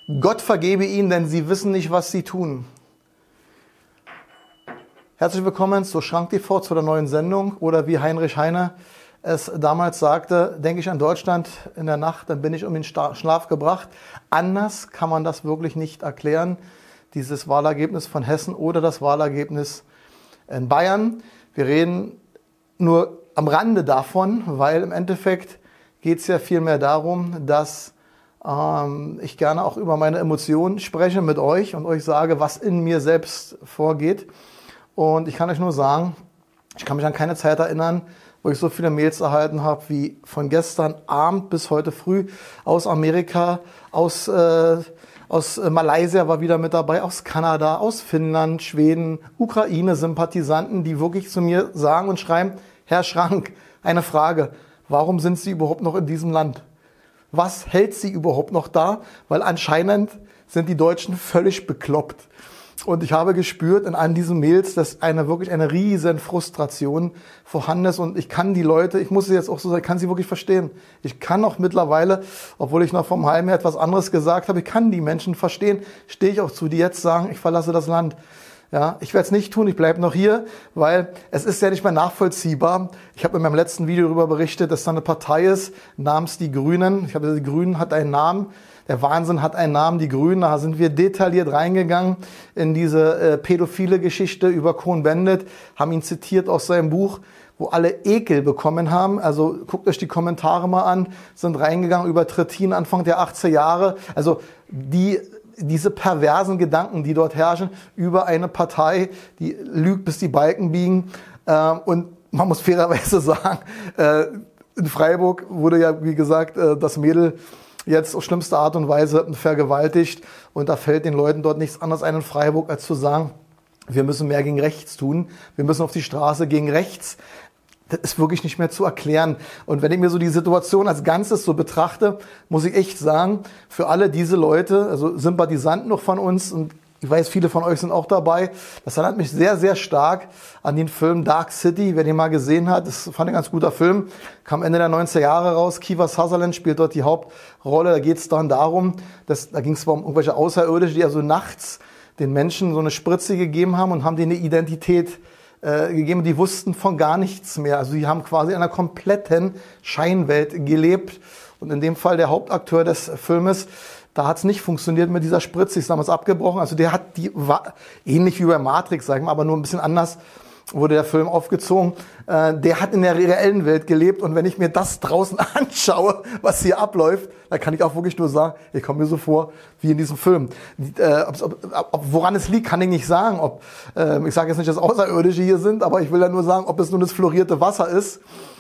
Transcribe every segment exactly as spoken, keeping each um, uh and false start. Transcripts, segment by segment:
Gott vergebe ihnen, denn sie wissen nicht, was sie tun. Herzlich willkommen zu Schrank T V, zu der neuen Sendung. Oder wie Heinrich Heine es damals sagte, denke ich an Deutschland in der Nacht, dann bin ich um den Schlaf gebracht. Anders kann man das wirklich nicht erklären, dieses Wahlergebnis von Hessen oder das Wahlergebnis in Bayern. Wir reden nur am Rande davon, weil im Endeffekt geht es ja vielmehr darum, dass ähm, ich gerne auch über meine Emotionen spreche mit euch und euch sage, was in mir selbst vorgeht. Und ich kann euch nur sagen, ich kann mich an keine Zeit erinnern, wo ich so viele Mails erhalten habe wie von gestern Abend bis heute früh aus Amerika, aus, äh, aus Malaysia war wieder mit dabei, aus Kanada, aus Finnland, Schweden, Ukraine-Sympathisanten, die wirklich zu mir sagen und schreiben, Herr Schrank, eine Frage, warum sind Sie überhaupt noch in diesem Land? Was hält Sie überhaupt noch da? Weil anscheinend sind die Deutschen völlig bekloppt. Und ich habe gespürt in all diesen Mails, dass eine wirklich eine riesen Frustration vorhanden ist. Und ich kann die Leute, ich muss sie jetzt auch so sagen, ich kann sie wirklich verstehen. Ich kann auch mittlerweile, obwohl ich noch vom Heim her etwas anderes gesagt habe, ich kann die Menschen verstehen. Stehe ich auch zu, die jetzt sagen, ich verlasse das Land. Ja, ich werde es nicht tun, ich bleibe noch hier, weil es ist ja nicht mehr nachvollziehbar. Ich habe in meinem letzten Video darüber berichtet, dass da eine Partei ist, namens die Grünen. Ich habe gesagt, die Grünen hat einen Namen. Der Wahnsinn hat einen Namen, die Grünen. Da sind wir detailliert reingegangen in diese äh, pädophile Geschichte über Cohn-Bendit, haben ihn zitiert aus seinem Buch, wo alle Ekel bekommen haben. Also guckt euch die Kommentare mal an, sind reingegangen über Trittin Anfang der achtziger Jahre. Also die diese perversen Gedanken, die dort herrschen, über eine Partei, die lügt, bis die Balken biegen. Und man muss fairerweise sagen, in Freiburg wurde ja, wie gesagt, das Mädel jetzt auf schlimmste Art und Weise vergewaltigt. Und da fällt den Leuten dort nichts anderes ein in Freiburg, als zu sagen, wir müssen mehr gegen rechts tun. Wir müssen auf die Straße gegen rechts. Das ist wirklich nicht mehr zu erklären. Und wenn ich mir so die Situation als Ganzes so betrachte, muss ich echt sagen, für alle diese Leute, also Sympathisanten noch von uns, und ich weiß, viele von euch sind auch dabei, das erinnert mich sehr, sehr stark an den Film Dark City, wer den mal gesehen hat. Das fand ich ein ganz guter Film, kam Ende der neunziger Jahre raus. Kiefer Sutherland spielt dort die Hauptrolle. Da geht es dann darum, dass, da ging es um irgendwelche Außerirdische, die also nachts den Menschen so eine Spritze gegeben haben und haben denen eine Identität gegeben, die wussten von gar nichts mehr. Also die haben quasi in einer kompletten Scheinwelt gelebt. Und in dem Fall der Hauptakteur des Filmes, da hat es nicht funktioniert mit dieser Spritze, ist damals abgebrochen. Also der hat die, war ähnlich wie bei Matrix, sag ich mal, aber nur ein bisschen anders wurde der Film aufgezogen. Äh, der hat in der reellen Welt gelebt. Und wenn ich mir das draußen anschaue, was hier abläuft, dann kann ich auch wirklich nur sagen, ich komme mir so vor wie in diesem Film. Äh, ob, ob, ob, woran es liegt, kann ich nicht sagen. Ob, äh, ich sage jetzt nicht, dass Außerirdische hier sind, aber ich will ja nur sagen, ob es nun das fluorierte Wasser ist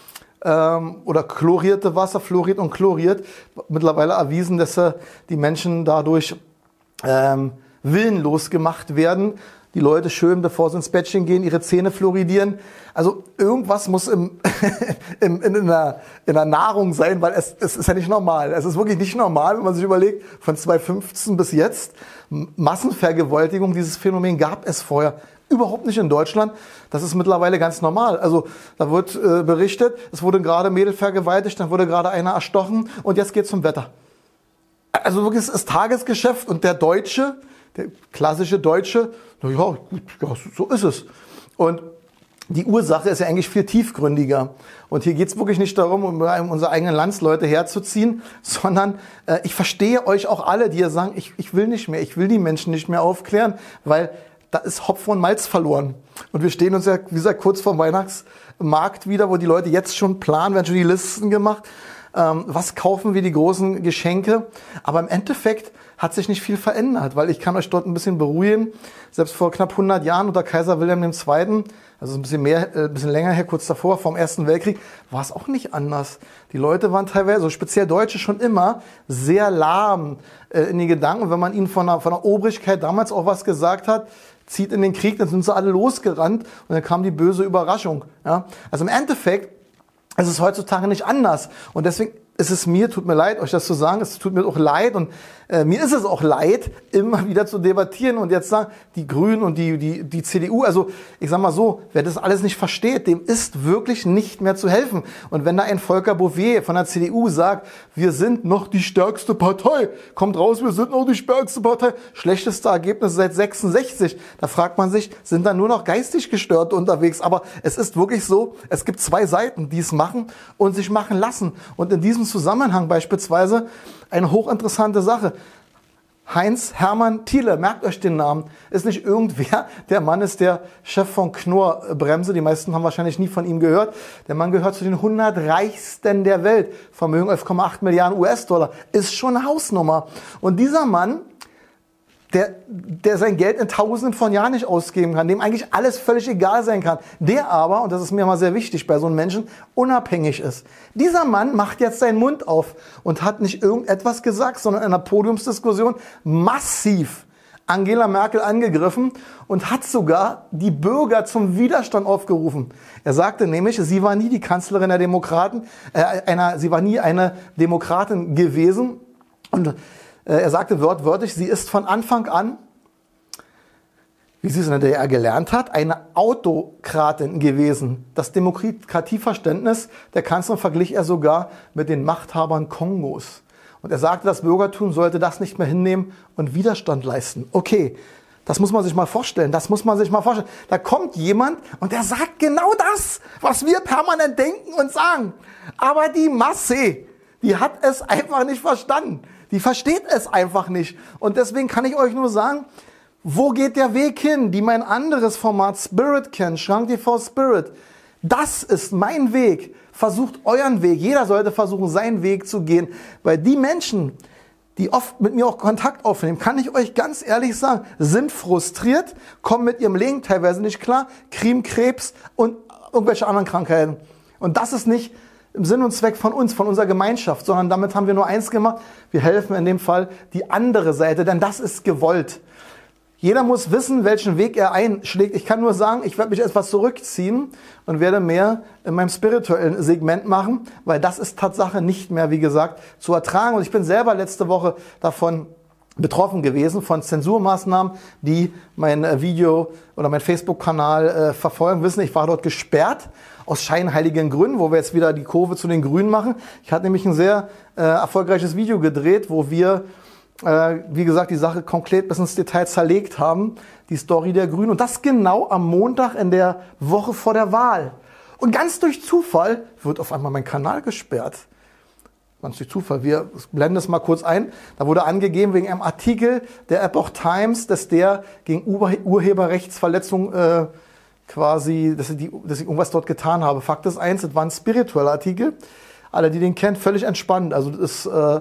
ähm, oder chlorierte Wasser, fluoriert und chloriert. Mittlerweile erwiesen, dass äh, die Menschen dadurch ähm, willenlos gemacht werden. Die Leute schön, bevor sie ins Bettchen gehen, ihre Zähne fluoridieren. Also irgendwas muss im, im, in, in, der, in der Nahrung sein, weil es, es ist ja nicht normal. Es ist wirklich nicht normal, wenn man sich überlegt, von zweitausendfünfzehn bis jetzt, Massenvergewaltigung, dieses Phänomen gab es vorher überhaupt nicht in Deutschland. Das ist mittlerweile ganz normal. Also da wird äh, berichtet, es wurde gerade ein Mädel vergewaltigt, dann wurde gerade einer erstochen und jetzt geht's zum Wetter. Also wirklich, es ist Tagesgeschäft und der Deutsche, der klassische Deutsche, na ja, gut, ja, so ist es. Und die Ursache ist ja eigentlich viel tiefgründiger. Und hier geht es wirklich nicht darum, um unsere eigenen Landsleute herzuziehen, sondern äh, ich verstehe euch auch alle, die ja sagen, ich, ich will nicht mehr, ich will die Menschen nicht mehr aufklären, weil da ist Hopfen und Malz verloren. Und wir stehen uns ja, wie gesagt, kurz vor dem Weihnachtsmarkt wieder, wo die Leute jetzt schon planen, werden schon die Listen gemacht. Ähm, was kaufen wir, die großen Geschenke? Aber im Endeffekt hat sich nicht viel verändert, weil ich kann euch dort ein bisschen beruhigen. Selbst vor knapp hundert Jahren unter Kaiser Wilhelm der Zweite., also ein bisschen mehr, ein bisschen länger her, kurz davor, vom Ersten Weltkrieg, war es auch nicht anders. Die Leute waren teilweise, so speziell Deutsche, schon immer sehr lahm äh, in den Gedanken. Wenn man ihnen von der, von der Obrigkeit damals auch was gesagt hat, zieht in den Krieg, dann sind sie alle losgerannt und dann kam die böse Überraschung. Ja? Also im Endeffekt, es ist heutzutage nicht anders. Und deswegen es ist mir, tut mir leid, euch das zu sagen, es tut mir auch leid und äh, mir ist es auch leid, immer wieder zu debattieren und jetzt sagen, die Grünen und die, die, die C D U, also ich sag mal so, wer das alles nicht versteht, dem ist wirklich nicht mehr zu helfen. Und wenn da ein Volker Bouffier von der C D U sagt, wir sind noch die stärkste Partei, kommt raus, wir sind noch die stärkste Partei, schlechteste Ergebnis seit sechsundsechzig, da fragt man sich, sind da nur noch geistig Gestörte unterwegs? Aber es ist wirklich so, es gibt zwei Seiten, die es machen und sich machen lassen. Und in diesem Zusammenhang beispielsweise eine hochinteressante Sache. Heinz-Hermann Thiele, merkt euch den Namen, ist nicht irgendwer, der Mann ist der Chef von Knorr-Bremse, die meisten haben wahrscheinlich nie von ihm gehört. Der Mann gehört zu den hundert Reichsten der Welt, Vermögen elf Komma acht Milliarden U S-Dollar, ist schon eine Hausnummer. Und dieser Mann, Der, der sein Geld in Tausenden von Jahren nicht ausgeben kann, dem eigentlich alles völlig egal sein kann, der aber, und das ist mir mal sehr wichtig bei so einem Menschen, unabhängig ist. Dieser Mann macht jetzt seinen Mund auf und hat nicht irgendetwas gesagt, sondern in einer Podiumsdiskussion massiv Angela Merkel angegriffen und hat sogar die Bürger zum Widerstand aufgerufen. Er sagte nämlich, sie war nie die Kanzlerin der Demokraten, äh, einer, sie war nie eine Demokratin gewesen und er sagte wortwörtlich, sie ist von Anfang an, wie sie es in der D D R gelernt hat, eine Autokratin gewesen. Das Demokratieverständnis der Kanzlerin verglich er sogar mit den Machthabern Kongos. Und er sagte, das Bürgertum sollte das nicht mehr hinnehmen und Widerstand leisten. Okay, das muss man sich mal vorstellen, das muss man sich mal vorstellen. Da kommt jemand und der sagt genau das, was wir permanent denken und sagen. Aber die Masse, die hat es einfach nicht verstanden. Die versteht es einfach nicht. Und deswegen kann ich euch nur sagen, wo geht der Weg hin? Die mein anderes Format Spirit kennt, Schrank T V Spirit. Das ist mein Weg. Versucht euren Weg. Jeder sollte versuchen, seinen Weg zu gehen. Weil die Menschen, die oft mit mir auch Kontakt aufnehmen, kann ich euch ganz ehrlich sagen, sind frustriert, kommen mit ihrem Leben teilweise nicht klar, kriegen Krebs und irgendwelche anderen Krankheiten. Und das ist nicht im Sinn und Zweck von uns, von unserer Gemeinschaft, sondern damit haben wir nur eins gemacht, wir helfen in dem Fall die andere Seite, denn das ist gewollt. Jeder muss wissen, welchen Weg er einschlägt. Ich kann nur sagen, ich werde mich etwas zurückziehen und werde mehr in meinem spirituellen Segment machen, weil das ist Tatsache nicht mehr, wie gesagt, zu ertragen. Und ich bin selber letzte Woche davon betroffen gewesen, von Zensurmaßnahmen, die mein Video oder mein Facebook-Kanal äh, verfolgen, wissen, ich war dort gesperrt, aus scheinheiligen Gründen, wo wir jetzt wieder die Kurve zu den Grünen machen. Ich hatte nämlich ein sehr äh, erfolgreiches Video gedreht, wo wir, äh, wie gesagt, die Sache komplett bis ins Detail zerlegt haben, die Story der Grünen. Und das genau am Montag in der Woche vor der Wahl. Und ganz durch Zufall wird auf einmal mein Kanal gesperrt. Ganz durch Zufall. Wir blenden es mal kurz ein. Da wurde angegeben wegen einem Artikel der Epoch Times, dass der gegen Urheberrechtsverletzung äh, quasi, dass ich, die, dass ich irgendwas dort getan habe. Fakt ist eins, das war ein spiritueller Artikel. Alle, die den kennen, völlig entspannt. Also das ist, äh,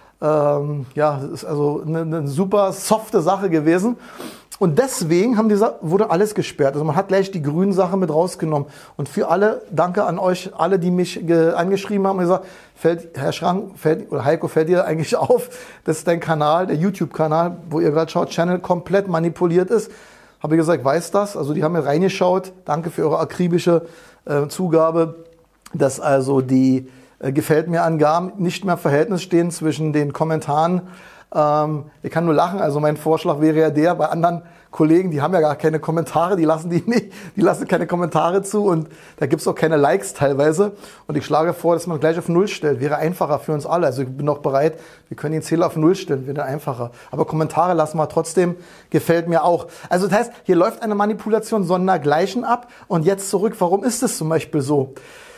ähm, ja, das ist also eine, eine super softe Sache gewesen. Und deswegen haben die, wurde alles gesperrt. Also man hat gleich die grünen Sachen mit rausgenommen. Und für alle, danke an euch alle, die mich ge, angeschrieben haben und gesagt, fällt, Herr Schrank, fällt, oder Heiko, fällt dir eigentlich auf, dass dein Kanal, der YouTube-Kanal, wo ihr gerade schaut, Channel komplett manipuliert ist. Habe ich gesagt, weiß das. Also die haben mir reingeschaut. Danke für eure akribische äh, Zugabe, dass also die äh, gefällt mir Angaben nicht mehr im Verhältnis stehen zwischen den Kommentaren. Ähm, ich kann nur lachen. Also mein Vorschlag wäre ja der, bei anderen Kollegen, die haben ja gar keine Kommentare, die lassen die nicht, die lassen keine Kommentare zu und da gibt's auch keine Likes teilweise. Und ich schlage vor, dass man gleich auf Null stellt. Wäre einfacher für uns alle. Also ich bin auch bereit, wir können den Zähler auf Null stellen, wäre einfacher. Aber Kommentare lassen wir trotzdem, gefällt mir auch. Also das heißt, hier läuft eine Manipulation sondergleichen ab. Und jetzt zurück, warum ist es zum Beispiel so?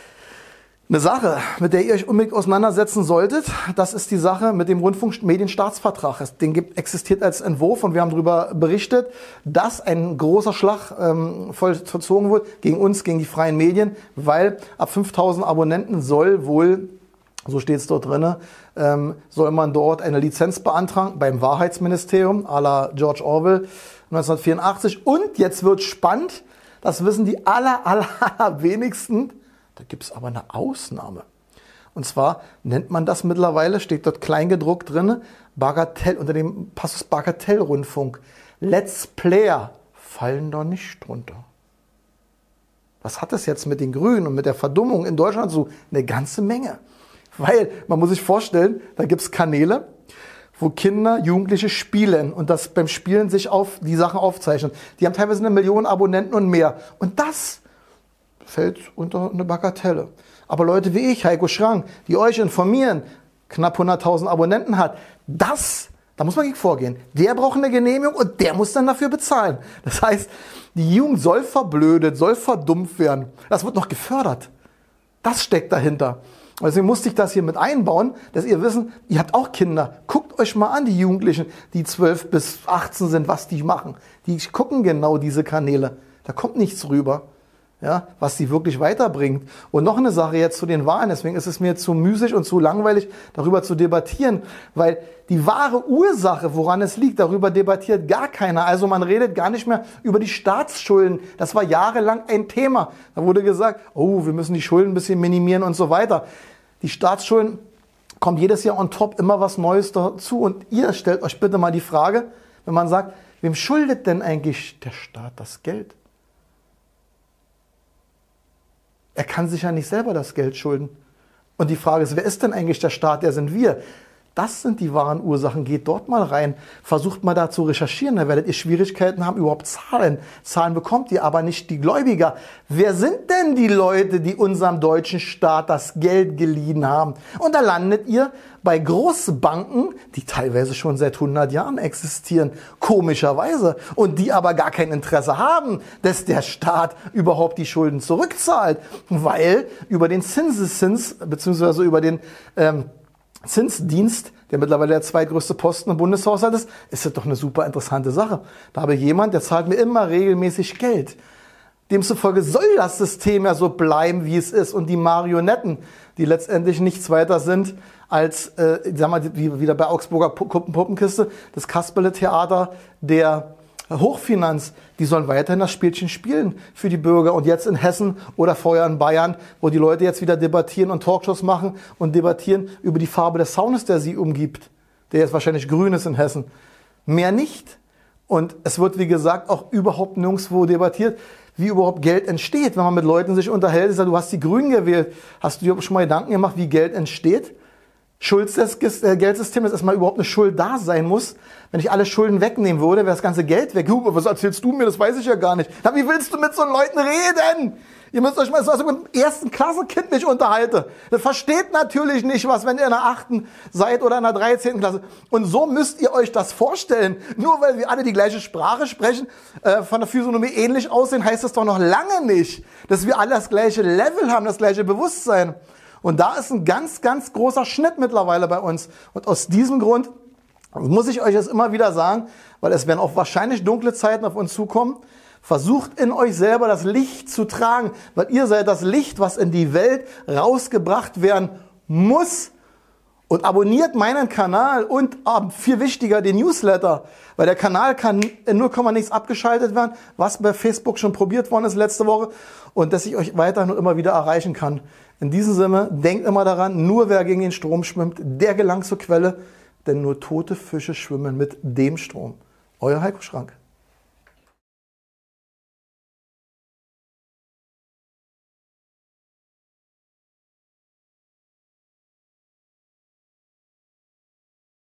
Eine Sache, mit der ihr euch unbedingt auseinandersetzen solltet, das ist die Sache mit dem Rundfunkmedienstaatsvertrag. Den gibt, existiert als Entwurf und wir haben darüber berichtet, dass ein großer Schlag ähm, vollzogen wird gegen uns, gegen die freien Medien, weil ab fünftausend Abonnenten soll wohl, so steht es dort drin, ähm, soll man dort eine Lizenz beantragen beim Wahrheitsministerium à la George Orwell neunzehnhundertvierundachtzig. Und jetzt wird spannend, das wissen die aller, aller, aller wenigsten. Da gibt es aber eine Ausnahme. Und zwar nennt man das mittlerweile, steht dort kleingedruckt drin, Bagatell, unter dem Passus Bagatellrundfunk. Let's Player fallen da nicht drunter. Was hat es jetzt mit den Grünen und mit der Verdummung in Deutschland so? Eine ganze Menge. Weil, man muss sich vorstellen, da gibt es Kanäle, wo Kinder, Jugendliche spielen und das beim Spielen sich auf die Sachen aufzeichnen. Die haben teilweise eine Million Abonnenten und mehr. Und das fällt unter eine Bagatelle. Aber Leute wie ich, Heiko Schrank, die euch informieren, knapp hunderttausend Abonnenten hat, das, da muss man gegen vorgehen. Der braucht eine Genehmigung und der muss dann dafür bezahlen. Das heißt, die Jugend soll verblödet, soll verdumpft werden. Das wird noch gefördert. Das steckt dahinter. Deswegen musste ich das hier mit einbauen, dass ihr wissen, ihr habt auch Kinder. Guckt euch mal an, die Jugendlichen, die zwölf bis achtzehn sind, was die machen. Die gucken genau diese Kanäle. Da kommt nichts rüber, ja, was sie wirklich weiterbringt. Und noch eine Sache jetzt zu den Wahlen. Deswegen ist es mir zu müßig und zu langweilig, darüber zu debattieren. Weil die wahre Ursache, woran es liegt, darüber debattiert gar keiner. Also man redet gar nicht mehr über die Staatsschulden. Das war jahrelang ein Thema. Da wurde gesagt, oh, wir müssen die Schulden ein bisschen minimieren und so weiter. Die Staatsschulden, kommt jedes Jahr on top immer was Neues dazu. Und ihr stellt euch bitte mal die Frage, wenn man sagt, wem schuldet denn eigentlich der Staat das Geld? Er kann sich ja nicht selber das Geld schulden. Und die Frage ist, wer ist denn eigentlich der Staat? Der sind wir. Das sind die wahren Ursachen. Geht dort mal rein. Versucht mal da zu recherchieren. Da werdet ihr Schwierigkeiten haben, überhaupt Zahlen. Zahlen bekommt ihr, aber nicht die Gläubiger. Wer sind denn die Leute, die unserem deutschen Staat das Geld geliehen haben? Und da landet ihr bei Großbanken, die teilweise schon seit hundert Jahren existieren, komischerweise. Und die aber gar kein Interesse haben, dass der Staat überhaupt die Schulden zurückzahlt. Weil über den Zinseszins, beziehungsweise über den ähm, Zinsdienst, der mittlerweile der zweitgrößte Posten im Bundeshaushalt ist, ist das doch eine super interessante Sache. Da habe ich jemand, der zahlt mir immer regelmäßig Geld. Demzufolge soll das System ja so bleiben, wie es ist. Und die Marionetten, die letztendlich nichts weiter sind als, äh, ich sag mal, wie wieder bei Augsburger Puppenkiste, das Kasperle-Theater der Hochfinanz, die sollen weiterhin das Spielchen spielen für die Bürger. Und jetzt in Hessen oder vorher in Bayern, wo die Leute jetzt wieder debattieren und Talkshows machen und debattieren über die Farbe des Zaunes, der sie umgibt, der jetzt wahrscheinlich grün ist in Hessen. Mehr nicht. Und es wird, wie gesagt, auch überhaupt nirgendwo debattiert, wie überhaupt Geld entsteht. Wenn man mit Leuten sich unterhält, ist ja, du hast die Grünen gewählt. Hast du dir schon mal Gedanken gemacht, wie Geld entsteht? Schuld des Geldsystems, dass erstmal überhaupt eine Schuld da sein muss. Wenn ich alle Schulden wegnehmen würde, wäre das ganze Geld weg. Hugo, was erzählst du mir? Das weiß ich ja gar nicht. Na, wie willst du mit so Leuten reden? Ihr müsst euch mal so mit dem ersten Klassenkind nicht unterhalten. Das versteht natürlich nicht was, wenn ihr in der achten seid oder in der dreizehnten Klasse. Und so müsst ihr euch das vorstellen. Nur weil wir alle die gleiche Sprache sprechen, äh, von der Physiognomie ähnlich aussehen, heißt das doch noch lange nicht, dass wir alle das gleiche Level haben, das gleiche Bewusstsein. Und da ist ein ganz, ganz großer Schnitt mittlerweile bei uns. Und aus diesem Grund muss ich euch das immer wieder sagen, weil es werden auch wahrscheinlich dunkle Zeiten auf uns zukommen. Versucht in euch selber das Licht zu tragen, weil ihr seid das Licht, was in die Welt rausgebracht werden muss. Und abonniert meinen Kanal und äh, viel wichtiger den Newsletter, weil der Kanal kann in null Komma nichts abgeschaltet werden, was bei Facebook schon probiert worden ist letzte Woche und dass ich euch weiterhin und immer wieder erreichen kann. In diesem Sinne, denkt immer daran, nur wer gegen den Strom schwimmt, der gelangt zur Quelle, denn nur tote Fische schwimmen mit dem Strom. Euer Heiko Schrank.